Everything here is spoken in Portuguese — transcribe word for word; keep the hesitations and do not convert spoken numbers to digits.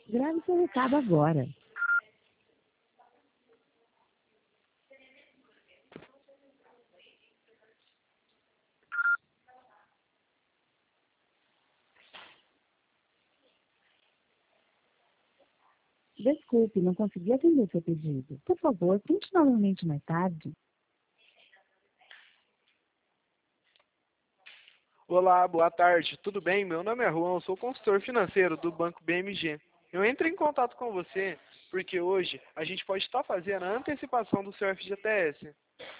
Grave seu recado agora. Desculpe, não consegui atender seu pedido. Por favor, tente novamente mais tarde. Olá, boa tarde. Tudo bem? Meu nome é Juan, eu sou consultor financeiro do Banco B M G. Eu entro em contato com você porque hoje a gente pode estar fazendo a antecipação do seu F G T S.